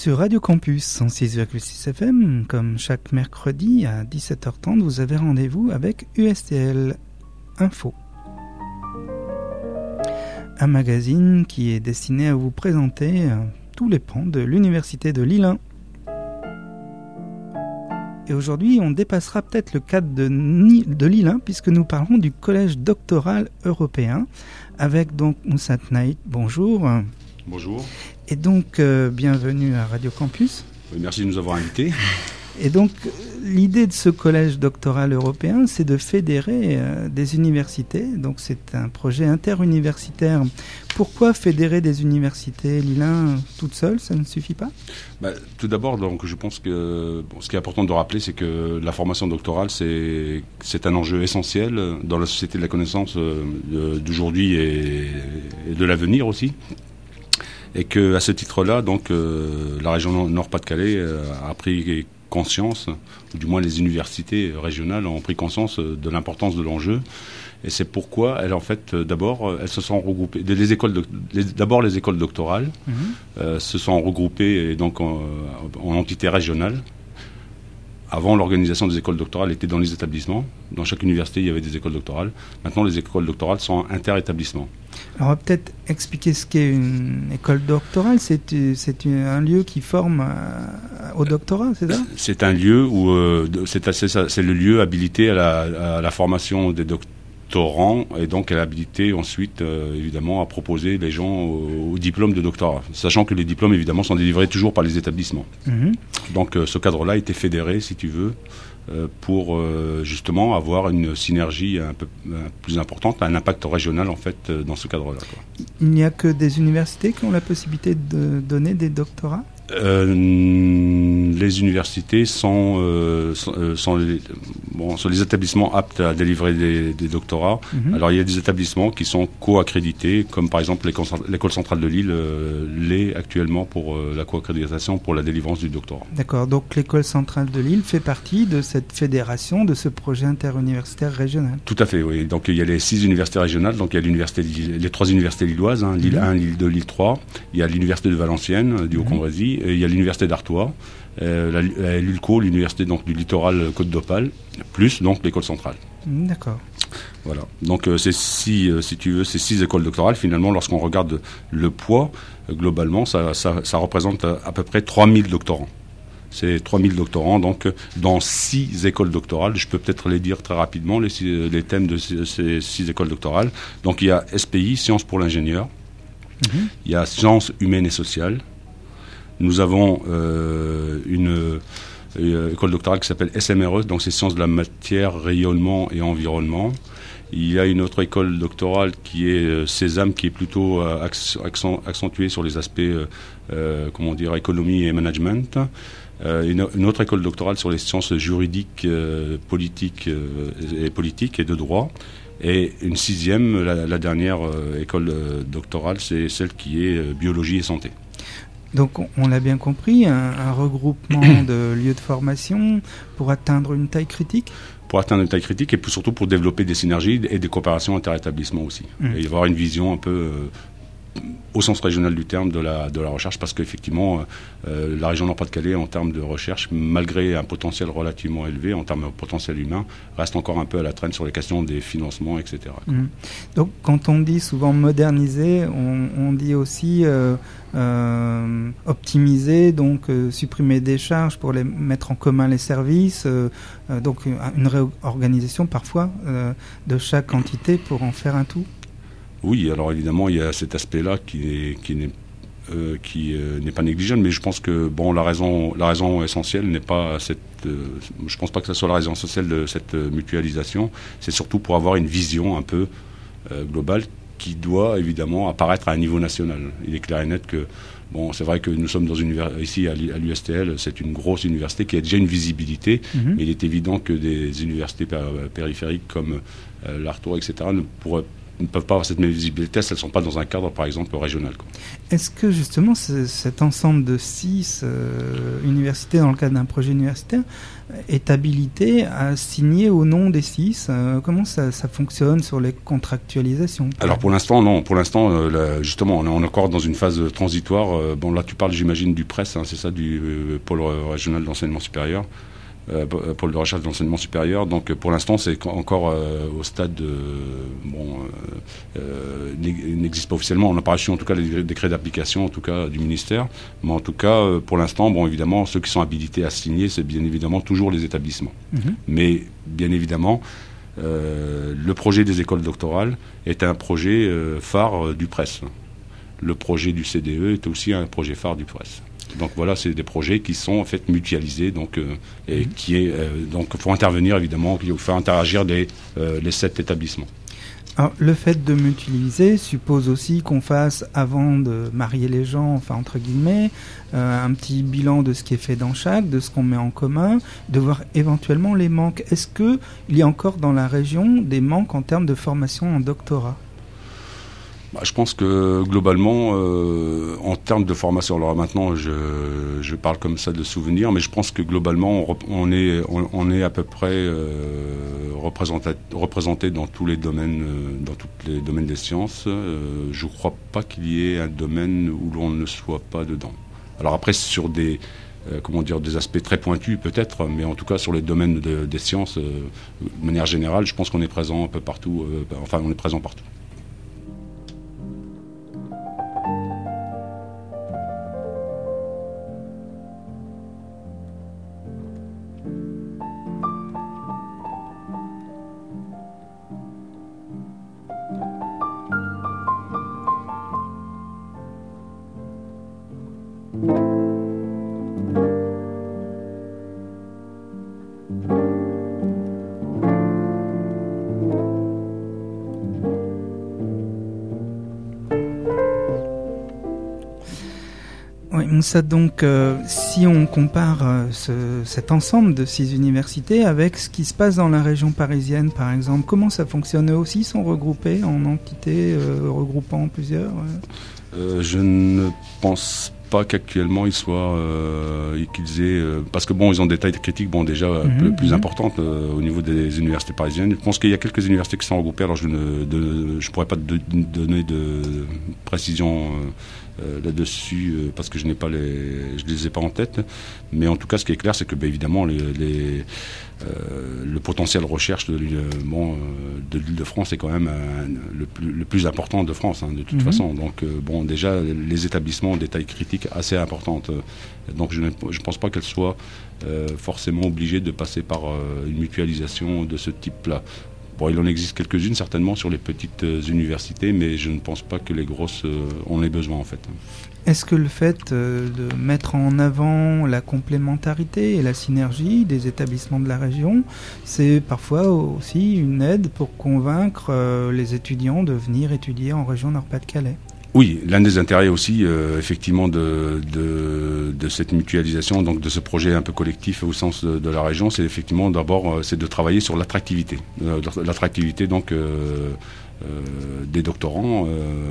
Sur Radio Campus 106,6 FM, comme chaque mercredi à 17h30, vous avez rendez-vous avec USTL Info. Un magazine qui est destiné à vous présenter tous les pans de l'Université de Lille 1. Et aujourd'hui, on dépassera peut-être le cadre de Lille 1 puisque nous parlerons du Collège doctoral européen avec donc Moussat Naït. Bonjour. Bonjour. Et donc, bienvenue à Radio Campus. Merci de nous avoir invités. Et donc, l'idée de ce collège doctoral européen, c'est de fédérer des universités. Donc, c'est un projet interuniversitaire. Pourquoi fédérer des universités Lille 1 toutes seules, ça ne suffit pas ? Tout d'abord, donc, je pense que ce qui est important de rappeler, c'est que la formation doctorale, c'est un enjeu essentiel dans la société de la connaissance d'aujourd'hui et de l'avenir aussi. Et qu'à ce titre-là, donc, la région Nord-Pas-de-Calais a pris conscience, ou du moins les universités régionales ont pris conscience de l'importance de l'enjeu. Et c'est pourquoi elles se sont regroupées. D'abord les écoles doctorales se sont regroupées donc en entités régionales. Avant, l'organisation des écoles doctorales était dans les établissements. Dans chaque université, il y avait des écoles doctorales. Maintenant, les écoles doctorales sont inter-établissements. Alors, on va peut-être expliquer ce qu'est une école doctorale. C'est un lieu qui forme au doctorat, c'est ça ? C'est un lieu où c'est le lieu habilité à la formation des doctorants et donc elle est habilitée ensuite, évidemment, à proposer les gens au diplôme de doctorat. Sachant que les diplômes, évidemment, sont délivrés toujours par les établissements. Donc, ce cadre-là a été fédéré, si tu veux, pour justement avoir une synergie un peu plus importante, un impact régional en fait dans ce cadre-là. Il n'y a que des universités qui ont la possibilité de donner des doctorats ? Les universités sont les établissements aptes à délivrer des doctorats. Alors il y a des établissements qui sont co-accrédités, comme par exemple l'école centrale de Lille l'est actuellement pour la co-accréditation pour la délivrance du doctorat. D'accord, donc l'école centrale de Lille fait partie de cette fédération, de ce projet interuniversitaire régional. Tout à fait, oui. Donc il y a les 6 universités régionales, donc il y a les 3 universités lilloises, Lille 1, Lille 2, Lille 3. Il y a l'université de Valenciennes, du Haut-Cambrésis. Il y a l'université d'Artois, l'ULCO, l'université donc, du littoral Côte d'Opale, plus donc l'école centrale. D'accord. Voilà. Donc ces 6 écoles doctorales, finalement, lorsqu'on regarde le poids, globalement, ça représente à peu près 3000 doctorants. C'est 3000 doctorants, donc dans 6 écoles doctorales. Je peux peut-être les dire très rapidement, les thèmes de ces 6 écoles doctorales. Donc il y a SPI, Sciences pour l'ingénieur. Il y a Sciences humaines et sociales. Nous avons une école doctorale qui s'appelle SMRE, donc c'est Sciences de la matière, rayonnement et environnement. Il y a une autre école doctorale qui est Sésame, qui est plutôt accentuée sur les aspects, économie et management. Une autre école doctorale sur les sciences juridiques, politiques et de droit. Et une 6e, la dernière école doctorale, c'est celle qui est biologie et santé. Donc on l'a bien compris, un regroupement de lieux de formation pour atteindre une taille critique ? Pour atteindre une taille critique et surtout pour développer des synergies et des coopérations inter-établissements aussi. Et avoir une vision un peu au sens régional du terme de la recherche, parce qu'effectivement la région Nord-Pas-de-Calais en termes de recherche, malgré un potentiel relativement élevé en termes de potentiel humain, reste encore un peu à la traîne sur les questions des financements, etc. Donc quand on dit souvent moderniser, on dit aussi optimiser, donc supprimer des charges pour mettre en commun les services, donc une réorganisation parfois de chaque entité pour en faire un tout. Oui, alors évidemment, il y a cet aspect-là qui n'est pas négligeable, mais je pense que la raison essentielle n'est pas je pense pas que ce soit la raison essentielle de cette mutualisation. C'est surtout pour avoir une vision un peu globale qui doit évidemment apparaître à un niveau national. Il est clair et net que c'est vrai que nous sommes ici à l'USTL, c'est une grosse université qui a déjà une visibilité, mais il est évident que des universités périphériques comme l'Artois, etc., ne peuvent pas avoir cette même visibilité si elles ne sont pas dans un cadre, par exemple, régional, quoi. Est-ce que justement cet ensemble de 6 universités dans le cadre d'un projet universitaire est habilité à signer au nom des 6 Comment ça fonctionne sur les contractualisations? Alors pour l'instant, non. Pour l'instant, justement, on est encore dans une phase transitoire. Bon, là, tu parles, j'imagine, du PRES, hein, c'est ça, du pôle régional d'enseignement supérieur. Pôle de recherche d'enseignement supérieur. Donc pour l'instant, c'est encore au stade il n'existe pas officiellement. On n'a pas reçu en tout cas les décrets d'application en tout cas du ministère. Mais en tout cas, pour l'instant, bon évidemment, ceux qui sont habilités à signer, c'est bien évidemment toujours les établissements. Mais bien évidemment, le projet des écoles doctorales est un projet phare du PRES. Le projet du CDE est aussi un projet phare du PRES. Donc voilà, c'est des projets qui sont en fait mutualisés, donc donc faut intervenir évidemment, il faut interagir les 7 établissements. Alors, le fait de mutualiser suppose aussi qu'on fasse, avant de marier les gens, enfin entre guillemets, un petit bilan de ce qui est fait dans chaque, de ce qu'on met en commun, de voir éventuellement les manques. Est-ce qu'il y a encore dans la région des manques en termes de formation en doctorat ? Je pense que globalement, en termes de formation, alors maintenant je parle comme ça de souvenirs, mais je pense que globalement on est à peu près représenté dans tous les domaines, dans tous les domaines des sciences. Je ne crois pas qu'il y ait un domaine où l'on ne soit pas dedans. Alors après sur des aspects très pointus peut-être, mais en tout cas sur les domaines des sciences, de manière générale, je pense qu'on est présent un peu partout. On est présent partout. Oui, Moussa, donc si on compare cet ensemble de 6 universités avec ce qui se passe dans la région parisienne, par exemple, comment ça fonctionne? Eux aussi sont regroupés en entités regroupant plusieurs Je ne pense pas qu'actuellement ils soient qu'ils aient parce que bon, ils ont des tailles critiques déjà plus importantes au niveau des universités parisiennes. Je pense qu'il y a quelques universités qui sont regroupées. Alors je pourrais pas donner de précision là-dessus parce que je les ai pas en tête. Mais en tout cas, ce qui est clair, c'est que évidemment le potentiel recherche de l'Île-de-France est quand même le plus important de France, de toute façon. Donc déjà les établissements ont des tailles critiques assez importantes. Donc je ne pense pas qu'elles soient forcément obligées de passer par une mutualisation de ce type-là. Bon, il en existe quelques-unes certainement sur les petites universités, mais je ne pense pas que les grosses en aient besoin en fait. Est-ce que le fait de mettre en avant la complémentarité et la synergie des établissements de la région, c'est parfois aussi une aide pour convaincre les étudiants de venir étudier en région Nord-Pas-de-Calais? Oui, l'un des intérêts aussi, effectivement, de cette mutualisation, donc de ce projet un peu collectif au sens de la région, c'est effectivement d'abord c'est de travailler sur l'attractivité. L'attractivité donc des doctorants.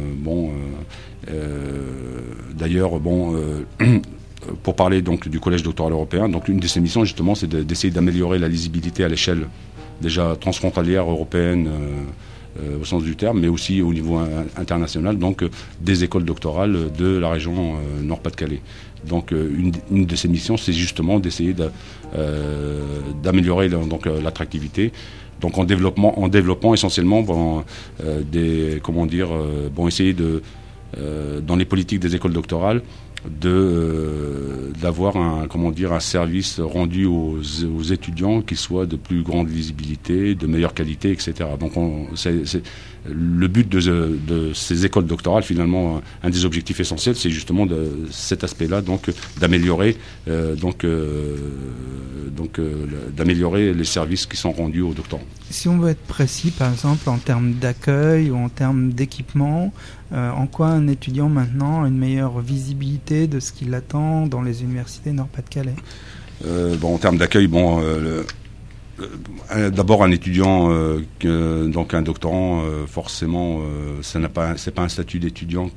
D'ailleurs, pour parler donc du Collège doctoral européen, donc une de ses missions justement, c'est d'essayer d'améliorer la lisibilité à l'échelle déjà transfrontalière européenne. Au sens du terme, mais aussi au niveau international, donc des écoles doctorales de la région Nord-Pas-de-Calais. Donc une de ces missions, c'est justement d'essayer d'améliorer l'attractivité. Donc en développant essentiellement essayer dans les politiques des écoles doctorales d'avoir un service rendu aux étudiants qui soit de plus grande visibilité, de meilleure qualité, etc. Donc c'est le but de ces écoles doctorales, finalement, un des objectifs essentiels, c'est justement cet aspect-là, donc d'améliorer d'améliorer les services qui sont rendus aux doctorants. Si on veut être précis, par exemple, en termes d'accueil ou en termes d'équipement, en quoi un étudiant maintenant a une meilleure visibilité de ce qu'il attend dans les universités Nord-Pas-de-Calais? En termes d'accueil, D'abord, un étudiant, donc un doctorant, forcément, c'est pas un statut d'étudiant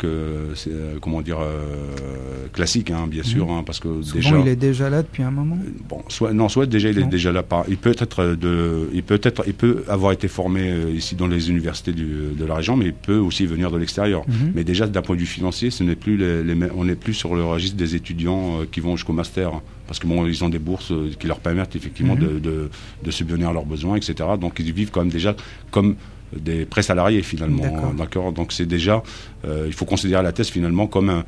classique, hein, bien sûr, hein, parce que souvent, déjà, il est déjà là depuis un moment. Soit déjà il est déjà là. Il peut avoir été formé ici dans les universités de la région, mais il peut aussi venir de l'extérieur. Mais déjà, d'un point de vue financier, ce n'est plus on n'est plus sur le registre des étudiants qui vont jusqu'au master, hein, parce que bon, ils ont des bourses qui leur permettent effectivement de subvenir à leurs besoins, etc. Donc ils vivent quand même déjà comme des pré-salariés finalement. D'accord. Donc c'est déjà, il faut considérer la thèse finalement comme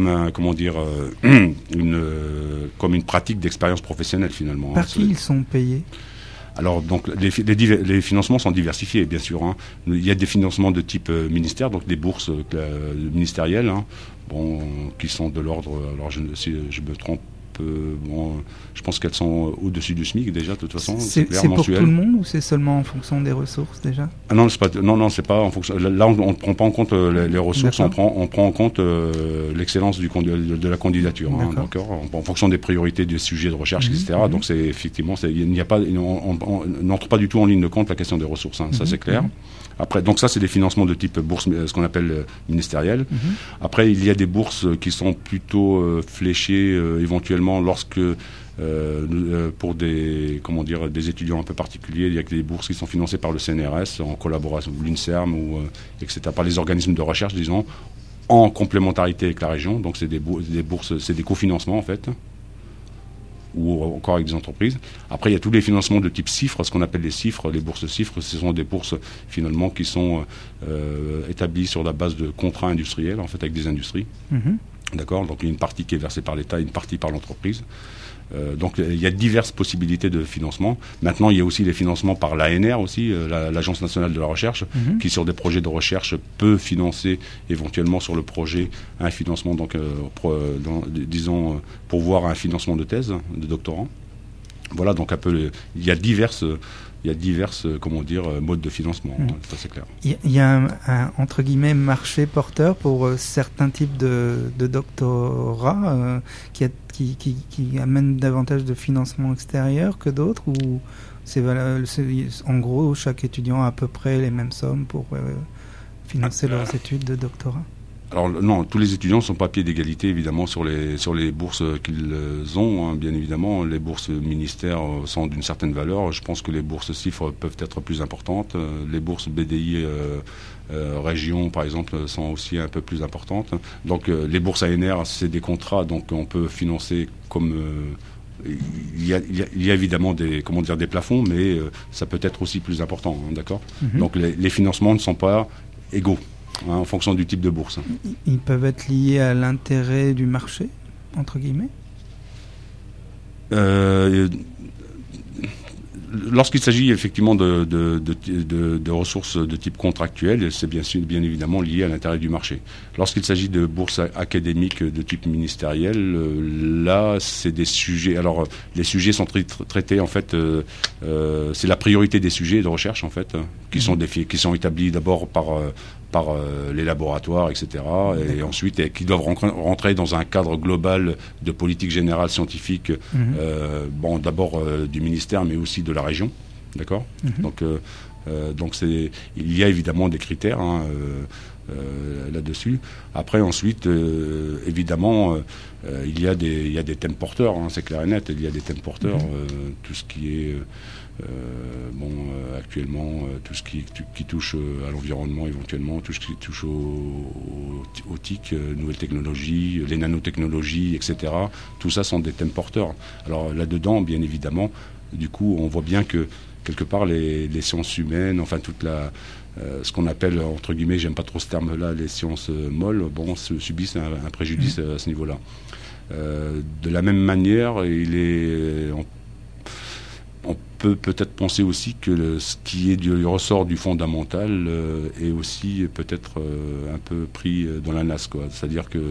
une pratique d'expérience professionnelle finalement. Par qui ils sont payés? Alors, donc, les financements sont diversifiés, bien sûr, hein. Il y a des financements de type ministère, donc des bourses ministérielles, hein, qui sont de l'ordre, alors si je me trompe, je pense qu'elles sont au-dessus du SMIC déjà, de toute façon. C'est clair, pour tout le monde ou c'est seulement en fonction des ressources déjà? Ah non, c'est pas en fonction. Là, on ne prend pas en compte les ressources, on prend en compte l'excellence de la candidature. Hein, d'accord. En fonction des priorités des sujets de recherche, etc. Donc c'est effectivement, on n'entre pas du tout en ligne de compte la question des ressources. Hein, ça c'est clair. Après, donc ça, c'est des financements de type bourse, ce qu'on appelle ministériel. Après, il y a des bourses qui sont plutôt fléchées éventuellement lorsque pour des étudiants un peu particuliers, il y a des bourses qui sont financées par le CNRS en collaboration ou l'INSERM etc. par les organismes de recherche, disons, en complémentarité avec la région. Donc c'est des bourses, c'est des cofinancements en fait, ou encore avec des entreprises. Après, il y a tous les financements de type CIFRE, ce qu'on appelle les CIFRE, les bourses CIFRE. Ce sont des bourses, finalement, qui sont établies sur la base de contrats industriels, en fait, avec des industries. D'accord. Donc, il y a une partie qui est versée par l'État, une partie par l'entreprise. Donc, il y a diverses possibilités de financement. Maintenant, il y a aussi les financements par l'ANR aussi, l'Agence nationale de la recherche, qui, sur des projets de recherche, peut financer éventuellement sur le projet un financement, donc, disons, pourvoir un financement de thèse, de doctorant. Voilà, donc un peu, il y a diverses, modes de financement, ça c'est clair. Il y a un entre guillemets marché porteur pour certains types de doctorats qui amènent davantage de financement extérieur que d'autres, ou en gros chaque étudiant a à peu près les mêmes sommes pour financer leurs études de doctorat? Alors non, tous les étudiants ne sont pas à pied d'égalité évidemment sur les bourses qu'ils ont, hein. Bien évidemment, les bourses ministères sont d'une certaine valeur. Je pense que les bourses CIFRE peuvent être plus importantes. Les bourses BDI région, par exemple, sont aussi un peu plus importantes. Donc les bourses ANR, c'est des contrats, donc on peut financer comme il y a évidemment des plafonds, mais ça peut être aussi plus important, hein, d'accord. Donc les financements ne sont pas égaux, hein, en fonction du type de bourse. Ils peuvent être liés à l'intérêt du marché, entre guillemets. Lorsqu'il s'agit effectivement de ressources de type contractuel, c'est bien évidemment lié à l'intérêt du marché. Lorsqu'il s'agit de bourses académiques de type ministériel, là, c'est des sujets. Alors, les sujets sont traités en fait. C'est la priorité des sujets de recherche en fait, qui sont établis d'abord par les laboratoires, etc. Et ensuite qui doivent rentrer dans un cadre global de politique générale scientifique, d'abord du ministère, mais aussi de la région, d'accord. Donc il y a évidemment des critères là-dessus. Après, ensuite, évidemment, il y a des thèmes porteurs, hein, c'est clair et net. Il y a des thèmes porteurs, tout ce qui est actuellement, tout ce qui touche à l'environnement éventuellement, tout ce qui touche aux TIC, nouvelles technologies, les nanotechnologies, etc. Tout ça sont des thèmes porteurs. Alors là-dedans, bien évidemment, du coup, on voit bien que quelque part les sciences humaines, enfin toute ce qu'on appelle, entre guillemets, j'aime pas trop ce terme-là, les sciences molles, subissent un préjudice à ce niveau-là. De la même manière, on peut peut-être penser aussi que ce qui est du ressort du fondamental est aussi peut-être un peu pris dans la nasse, quoi. C'est-à-dire que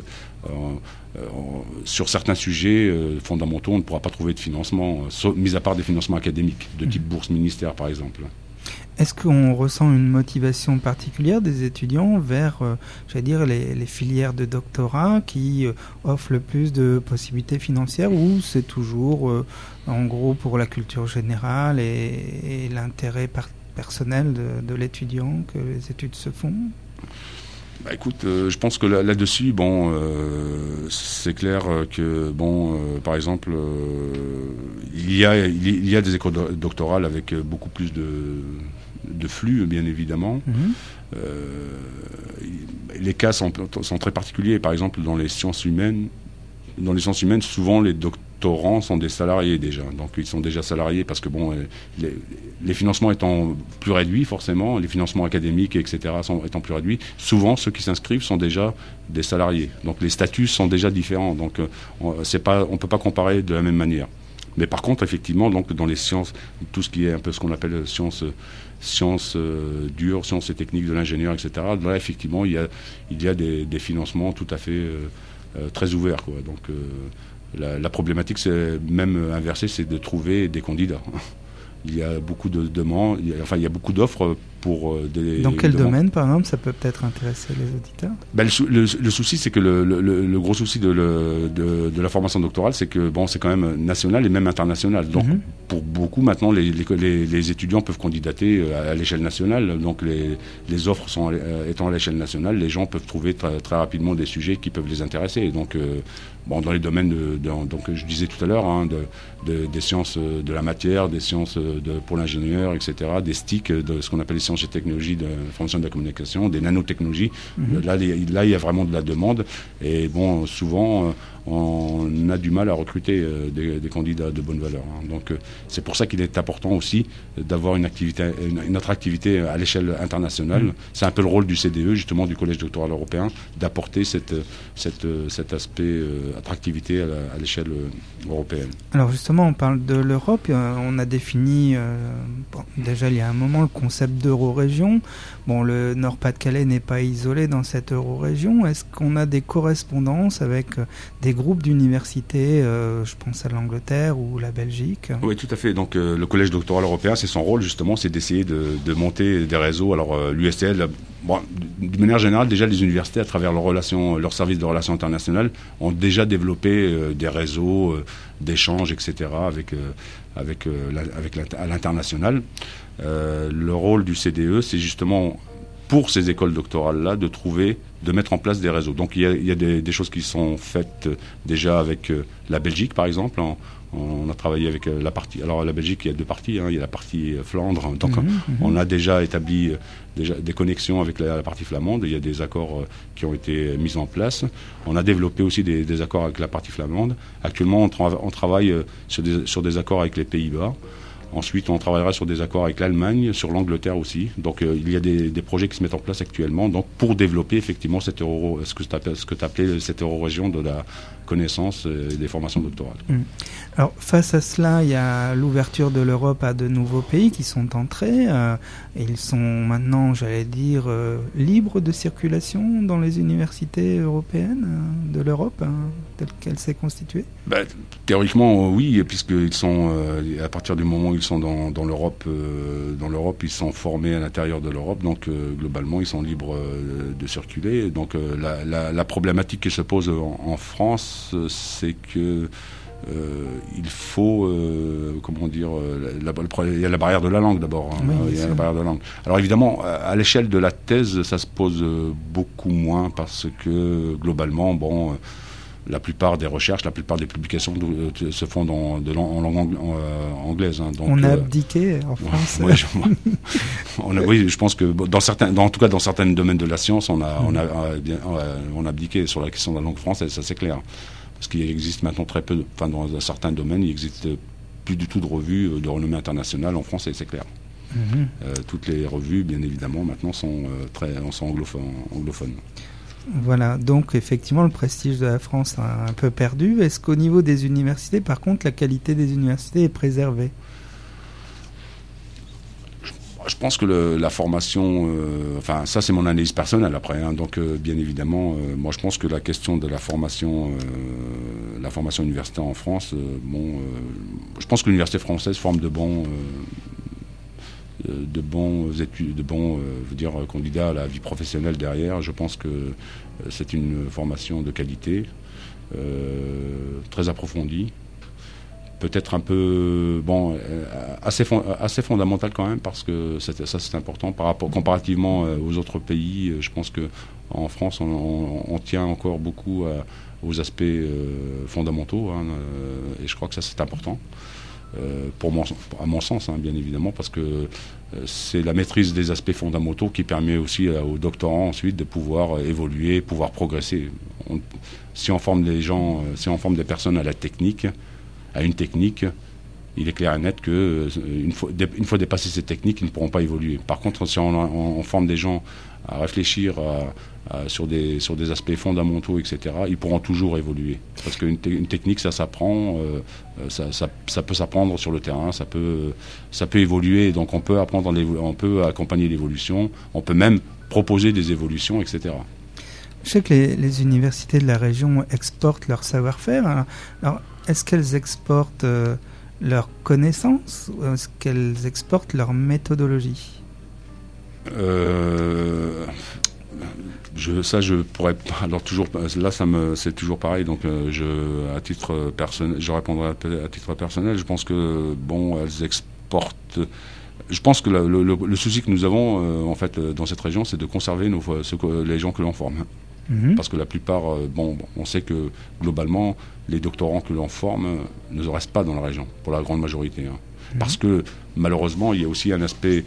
sur certains sujets fondamentaux, on ne pourra pas trouver de financement, mis à part des financements académiques, de type bourse ministère, par exemple. Est-ce qu'on ressent une motivation particulière des étudiants vers, les filières de doctorat qui offrent le plus de possibilités financières, ou c'est toujours, en gros, pour la culture générale et l'intérêt personnel de l'étudiant que les études se font? Bah écoute, je pense que là-dessus, c'est clair que, par exemple, il y a des écoles doctorales avec beaucoup plus de flux, bien évidemment. Mm-hmm. Les cas sont très particuliers. Par exemple, dans les sciences humaines, souvent les doctorants sont des salariés déjà. Donc ils sont déjà salariés parce que les financements étant plus réduits, forcément, les financements académiques, etc., étant plus réduits, souvent ceux qui s'inscrivent sont déjà des salariés. Donc les statuts sont déjà différents. Donc on ne peut pas comparer de la même manière. Mais par contre, effectivement, donc dans les sciences, tout ce qui est un peu ce qu'on appelle sciences dures, sciences et techniques de l'ingénieur, etc., là, effectivement, il y a des financements tout à fait très ouverts, quoi. Donc la problématique, c'est même inversée, c'est de trouver des candidats. Il y a beaucoup de demandes, il y a beaucoup d'offres pour des... Dans quel domaine, par exemple, ça peut peut-être intéresser les auditeurs? Le souci, c'est que le gros souci de la formation doctorale, c'est que c'est quand même national et même international. Donc, pour beaucoup, maintenant, les étudiants peuvent candidater à l'échelle nationale. Donc, les offres étant à l'échelle nationale, les gens peuvent trouver très, très rapidement des sujets qui peuvent les intéresser. Et donc, dans les domaines, donc, je disais tout à l'heure, des sciences de la matière, des sciences pour l'ingénieur, etc., des STIC, de ce qu'on appelle les sciences et technologies de l'information et de la communication, des nanotechnologies. Là, il y a vraiment de la demande. Et souvent, on a du mal à recruter des candidats de bonne valeur. Donc, c'est pour ça qu'il est important aussi d'avoir une autre activité à l'échelle internationale. C'est un peu le rôle du CDE, justement, du Collège doctoral européen, d'apporter cet aspect attractivité à l'échelle européenne. Alors justement, on parle de l'Europe, on a défini déjà il y a un moment le concept d'euro-région. Le Nord-Pas-de-Calais n'est pas isolé dans cette euro-région. Est-ce qu'on a des correspondances avec des groupes d'universités, je pense à l'Angleterre ou la Belgique? Oui, tout à fait. Donc le Collège doctoral européen, c'est son rôle justement, c'est d'essayer de monter des réseaux. Alors l'USTL, d'une manière générale, déjà les universités, à travers leurs services de relations internationales, ont déjà développé des réseaux d'échanges, etc., à l'international. Le rôle du CDE, c'est justement pour ces écoles doctorales-là de mettre en place des réseaux. Donc il y a des choses qui sont faites déjà avec la Belgique, par exemple. On a travaillé avec la partie... Alors la Belgique, il y a deux parties. Il y a la partie Flandre. Donc on a déjà établi des connexions avec la partie flamande. Il y a des accords qui ont été mis en place. On a développé aussi des accords avec la partie flamande. Actuellement, on travaille sur des accords avec les Pays-Bas. Ensuite, on travaillera sur des accords avec l'Allemagne, sur l'Angleterre aussi. Donc, il y a des projets qui se mettent en place actuellement, donc pour développer effectivement ce que tu appelais cette euro-région de la connaissance et des formations doctorales. Alors, face à cela, il y a l'ouverture de l'Europe à de nouveaux pays qui sont entrés. Et ils sont maintenant, j'allais dire, libres de circulation dans les universités européennes de l'Europe, telle qu'elle s'est constituée. Théoriquement, oui, puisqu'ils sont, à partir du moment où ils sont dans l'Europe, ils sont formés à l'intérieur de l'Europe, donc globalement, ils sont libres de circuler. Donc la problématique qui se pose en France, c'est que il faut, il y a la barrière de la langue d'abord. Il y a la barrière de la langue. Alors évidemment, à l'échelle de la thèse, ça se pose beaucoup moins parce que globalement, la plupart des recherches, la plupart des publications se font en langue anglaise. Donc, on a abdiqué en France. Oui, je pense que en tout cas dans certains domaines de la science, on a abdiqué sur la question de la langue française, ça c'est clair. Parce qu'il existe maintenant très peu, dans certains domaines, il n'existe plus du tout de revues de renommée internationale en français, c'est clair. Toutes les revues, bien évidemment, maintenant sont anglophones. Voilà, donc effectivement le prestige de la France a un peu perdu. Est-ce qu'au niveau des universités, par contre, la qualité des universités est préservée? Je pense que la formation, ça c'est mon analyse personnelle après, donc bien évidemment, moi je pense que la question de la formation universitaire en France, je pense que l'université française forme de candidats à la vie professionnelle derrière. Je pense que c'est une formation de qualité, très approfondie, peut-être un peu assez fondamentale quand même, parce que c'est important comparativement aux autres pays. Je pense que en France on tient encore beaucoup aux aspects fondamentaux, et je crois que ça c'est important. À mon sens, bien évidemment, parce que c'est la maîtrise des aspects fondamentaux qui permet aussi aux doctorants ensuite de pouvoir évoluer, pouvoir progresser. Si on forme des gens, si on forme des personnes à une technique, il est clair et net qu'une fois dépassé cette technique, ils ne pourront pas évoluer. Par contre, si on forme des gens à réfléchir sur des aspects fondamentaux, etc., ils pourront toujours évoluer. Parce qu'une technique, ça s'apprend, ça peut s'apprendre sur le terrain, ça peut évoluer. Donc on peut accompagner l'évolution, on peut même proposer des évolutions, etc. Je sais que les universités de la région exportent leur savoir-faire. Alors, est-ce qu'elles exportent leurs connaissances ou est-ce qu'elles exportent leur méthodologie ? Je pourrais pas. Alors toujours, là, c'est toujours pareil. Donc, à titre personnel, je répondrai à titre personnel. Je pense que elles exportent. Je pense que le souci que nous avons en fait dans cette région, c'est de conserver les gens que l'on forme. Parce que la plupart, on sait que globalement, les doctorants que l'on forme ne restent pas dans la région, pour la grande majorité. Parce que malheureusement, il y a aussi un aspect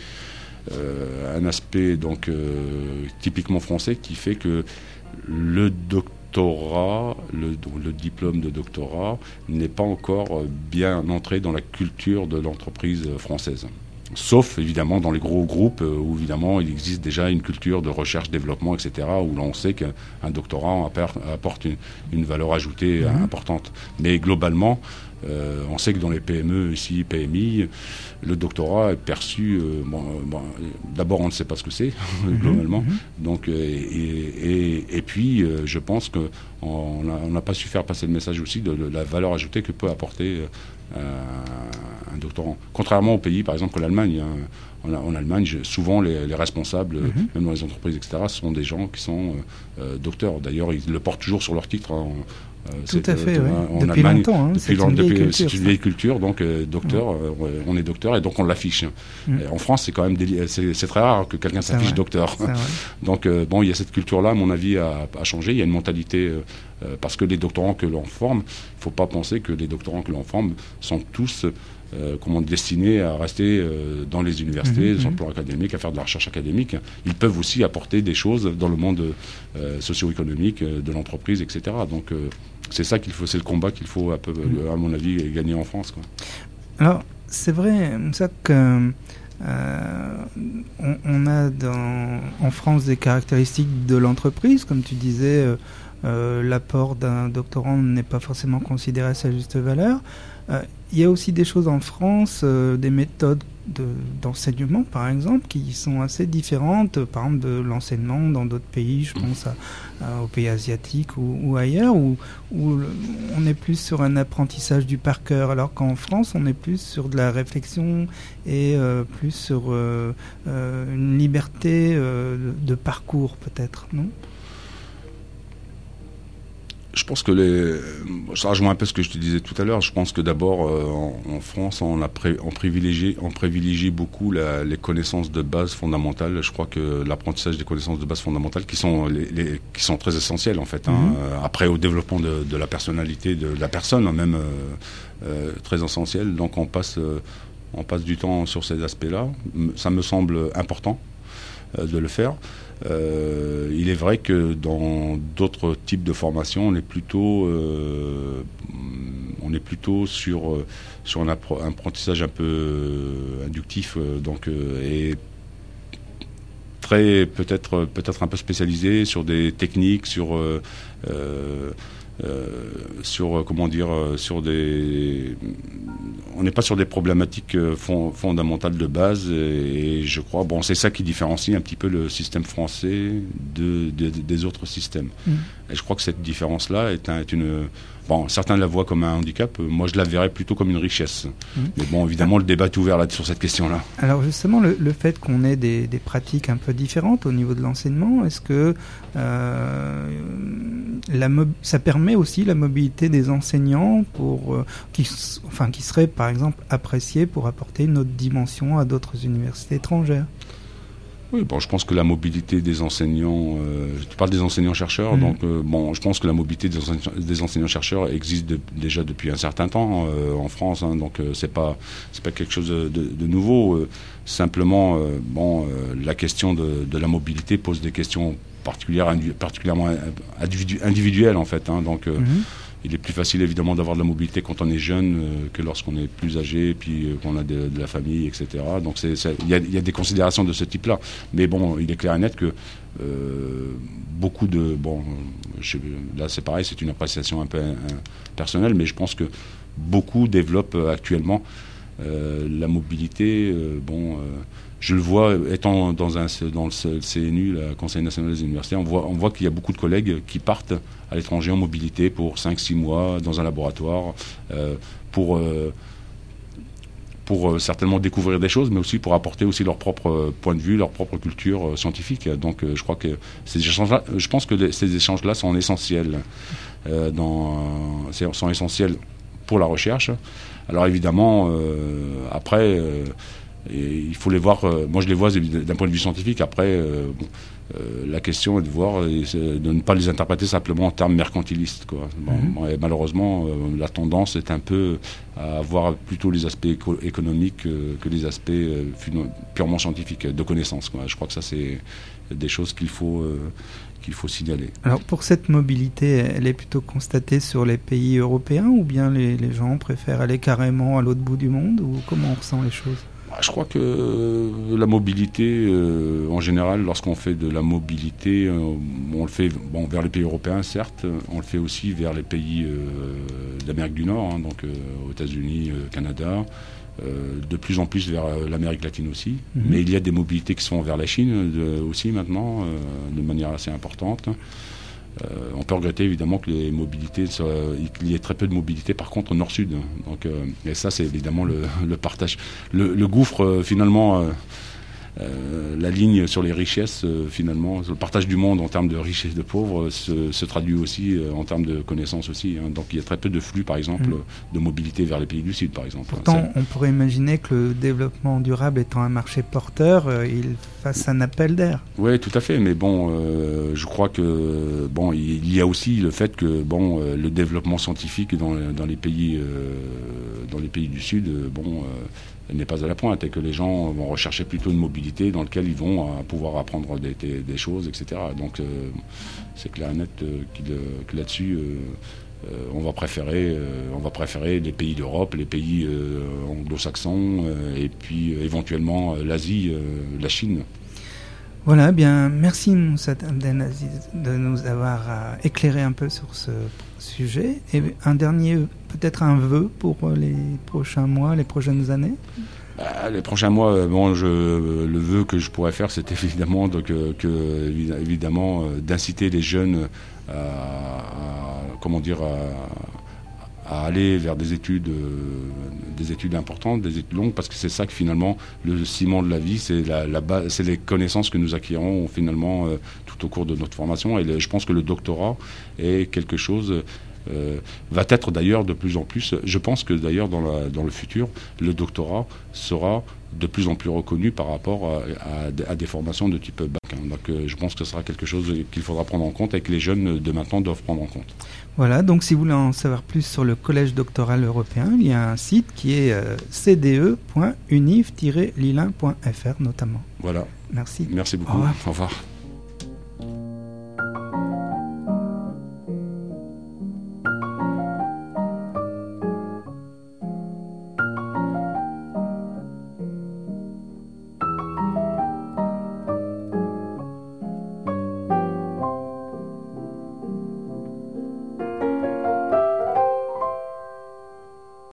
donc typiquement français qui fait que le doctorat, le diplôme de doctorat n'est pas encore bien entré dans la culture de l'entreprise française. Sauf évidemment dans les gros groupes où évidemment il existe déjà une culture de recherche-développement, etc., où l'on sait qu'un doctorat apporte une valeur ajoutée importante. Mais globalement, on sait que dans les PME, ici, PMI, le doctorat est perçu. D'abord, on ne sait pas ce que c'est, globalement. Donc, et puis, je pense qu'on n'a pas su faire passer le message aussi de la valeur ajoutée que peut apporter un doctorant. Contrairement aux pays, par exemple, que l'Allemagne. En Allemagne, souvent, les responsables, même dans les entreprises, etc., sont des gens qui sont docteurs. D'ailleurs, ils le portent toujours sur leur titre. Tout à fait, oui. Depuis Allemagne, longtemps. C'est une vieille culture, donc docteur, on est docteur et donc on l'affiche. En France, c'est quand même c'est très rare que quelqu'un s'affiche docteur. Donc il y a cette culture-là, à mon avis, à changer. Il y a une mentalité, parce que les doctorants que l'on forme, il ne faut pas penser que les doctorants que l'on forme sont tous destinés à rester dans les universités, sur le plan académique, à faire de la recherche académique. Ils peuvent aussi apporter des choses dans le monde socio-économique de l'entreprise, etc. Donc c'est ça c'est le combat qu'il faut, à mon avis, gagner en France, quoi. Alors, c'est vrai, ça que on a en France des caractéristiques de l'entreprise, comme tu disais, l'apport d'un doctorant n'est pas forcément considéré à sa juste valeur. Il y a aussi des choses en France, des méthodes d'enseignement, par exemple, qui sont assez différentes, par exemple, de l'enseignement dans d'autres pays, je pense aux pays asiatiques ou ailleurs, où on est plus sur un apprentissage du par cœur, alors qu'en France, on est plus sur de la réflexion et plus sur une liberté de parcours, peut-être, non ? Je pense que ça rejoint un peu ce que je te disais tout à l'heure. Je pense que d'abord, en France, on privilégie beaucoup les connaissances de base fondamentales. Je crois que l'apprentissage des connaissances de base fondamentales qui sont très essentielles, en fait. Après, au développement de la personnalité de la personne, même très essentiel. Donc, on passe du temps sur ces aspects-là. Ça me semble important de le faire. Il est vrai que dans d'autres types de formations, on est plutôt sur un apprentissage un peu inductif, et très peut-être un peu spécialisé sur des techniques, sur on n'est pas sur des problématiques fondamentales de base, et je crois, c'est ça qui différencie un petit peu le système français des autres systèmes. Et je crois que cette différence-là est une... certains la voient comme un handicap, moi je la verrais plutôt comme une richesse. Mais évidemment, le débat est ouvert sur cette question-là. Alors justement, le fait qu'on ait des pratiques un peu différentes au niveau de l'enseignement, est-ce que ça permet aussi la mobilité des enseignants qui seraient par exemple appréciés pour apporter une autre dimension à d'autres universités étrangères? Oui, je pense que la mobilité des enseignants, tu parles des enseignants-chercheurs, donc je pense que la mobilité des enseignants-chercheurs existe déjà depuis un certain temps en France, donc c'est pas quelque chose de nouveau. Simplement, la question de la mobilité pose des questions particulièrement individuelles en fait, donc. Il est plus facile évidemment d'avoir de la mobilité quand on est jeune que lorsqu'on est plus âgé, puis qu'on a de la famille, etc. Donc il y a des considérations de ce type-là. Mais il est clair et net que beaucoup de... là c'est pareil, c'est une appréciation un peu personnelle, mais je pense que beaucoup développent actuellement la mobilité. Je le vois, étant dans le CNU, le Conseil national des universités, on voit qu'il y a beaucoup de collègues qui partent à l'étranger en mobilité pour 5-6 mois dans un laboratoire, pour certainement découvrir des choses, mais aussi pour apporter aussi leur propre point de vue, leur propre culture scientifique. Donc je crois que ces échanges-là sont essentiels, sont essentiels pour la recherche. Alors évidemment, après... et il faut les voir, moi je les vois d'un point de vue scientifique. Après, la question est de ne pas les interpréter simplement en termes mercantilistes, quoi. Et malheureusement, la tendance est un peu à voir plutôt les aspects économiques que les aspects purement scientifiques, de connaissances, quoi. Je crois que ça, c'est des choses qu'il faut signaler. Alors pour cette mobilité, elle est plutôt constatée sur les pays européens, ou bien les gens préfèrent aller carrément à l'autre bout du monde, ou comment on ressent les choses ? Je crois que la mobilité, en général, lorsqu'on fait de la mobilité, on le fait vers les pays européens, certes, on le fait aussi vers les pays d'Amérique du Nord, donc aux États-Unis, Canada, de plus en plus vers l'Amérique latine aussi. Mais il y a des mobilités qui sont vers la Chine aussi maintenant, de manière assez importante. On peut regretter évidemment que les mobilités qu'il y ait très peu de mobilité par contre au nord-sud. Donc, et ça c'est évidemment le partage. Le gouffre finalement, la ligne sur les richesses finalement, le partage du monde en termes de riches et de pauvres se traduit aussi en termes de connaissances aussi. Donc il y a très peu de flux par exemple de mobilité vers les pays du Sud par exemple. Pourtant on pourrait imaginer que le développement durable étant un marché porteur, il fasse un appel d'air. Oui, tout à fait, mais je crois que il y a aussi le fait que le développement scientifique dans les pays du Sud n'est pas à la pointe, et que les gens vont rechercher plutôt une mobilité dans laquelle ils vont pouvoir apprendre des choses, etc. Donc c'est clair et net que là-dessus on va préférer les pays d'Europe, les pays anglo-saxons, et puis éventuellement l'Asie, la Chine. Voilà, bien, merci Moussa Abdelaziz de nous avoir éclairé un peu sur ce sujet. Et un dernier, peut-être un vœu pour les prochains mois, les prochaines années ? Les prochains mois, le vœu que je pourrais faire, c'est évidemment évidemment d'inciter les jeunes à aller vers des études importantes, des études longues, parce que c'est ça que finalement le ciment de la vie, c'est la base, c'est les connaissances que nous acquérons finalement tout au cours de notre formation. Et je pense que le doctorat est quelque chose va être d'ailleurs de plus en plus. Je pense que d'ailleurs dans le futur, le doctorat sera de plus en plus reconnu par rapport à des formations de type bac. Donc je pense que ce sera quelque chose qu'il faudra prendre en compte et que les jeunes de maintenant doivent prendre en compte. Voilà, donc si vous voulez en savoir plus sur le Collège doctoral européen, il y a un site qui est cde.univ-lilin.fr notamment. Voilà. Merci. Merci beaucoup. Au revoir. Au revoir.